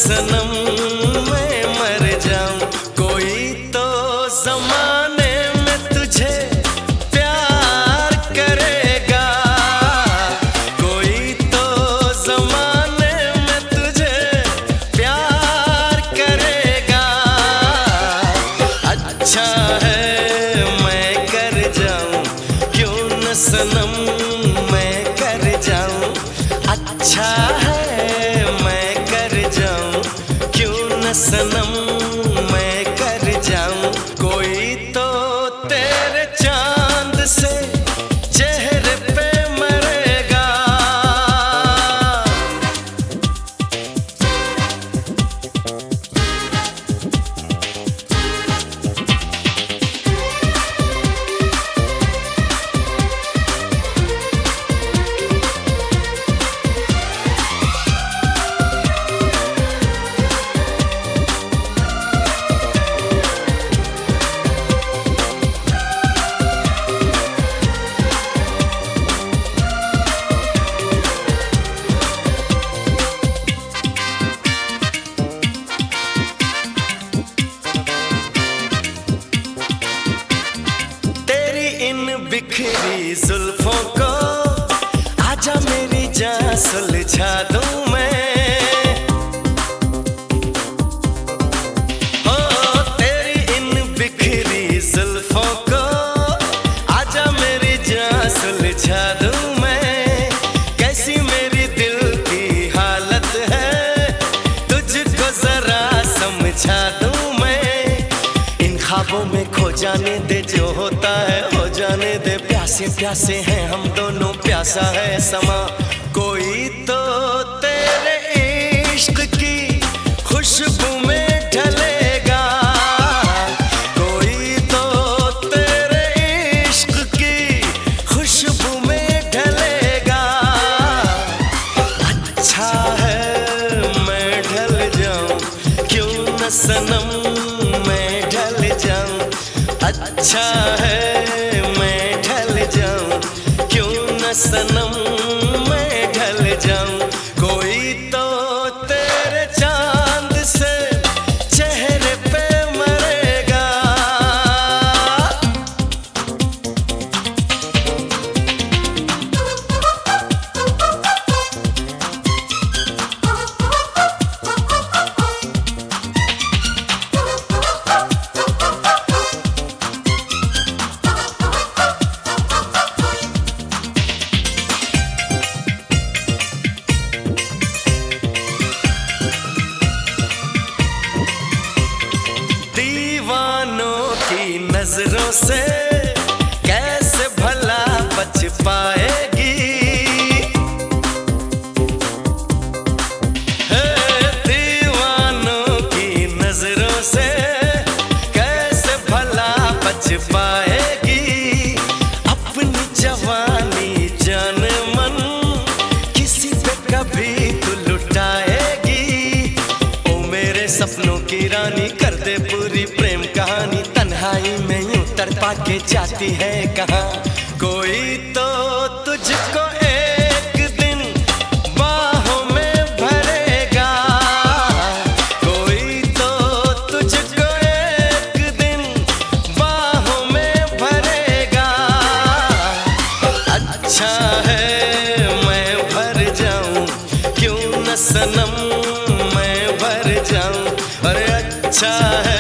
सनम मैं मर जाऊं, कोई तो जमाने में तुझे प्यार करेगा, कोई तो जमाने में तुझे प्यार करेगा। अच्छा है मैं कर जाऊं, क्यों न सनम मैं कर जाऊं। अच्छा है मैं कर जाऊं, क्यों न सनम मैं कर जाऊं। कोई तो तेरे चांद से चेहरे पे मरेगा। बिखरी जुल्फों को आजा मेरी जान सुलझा दूं मैं। हो तेरी इन बिखरी जुल्फों को आजा मेरी जान सुलझा दूं मैं। कैसी मेरी दिल की हालत है तुझको जरा समझा दूं मैं। इन ख्वाबों में खो जाने दे, जो होता है हो जाने दे। प्यासे प्यासे हैं हम दोनों, प्यासा है समा। कोई तो तेरे इश्क की खुशबू में ढलेगा, कोई तो तेरे इश्क की खुशबू में ढलेगा। अच्छा है मैं ढल जाऊं, क्यों न सनम मैं ढल जाऊं। अच्छा है मैं ढल जाऊं, क्यों न सनम मैं ढल जाऊं। कोई तो तेरे चांद से चेहरे पे मरेगा। नजरों से कैसे भला बच पाएगी, दीवानों की नजरों से कैसे भला बच पाएगी। अपनी जवानी जान मन किसी पे कभी तू लुटाएगी। ओ मेरे सपनों की रानी कर दे पूरी प्रेम कहानी। तन्हाई में यूं तड़पा के जाती है कहाँ, कोई तो तुझको एक दिन बाहों में भरेगा। कोई तो तुझको एक दिन बाहों में भरेगा। अच्छा है मैं भर जाऊं, क्यों न सनम मैं भर जाऊं। अरे अच्छा है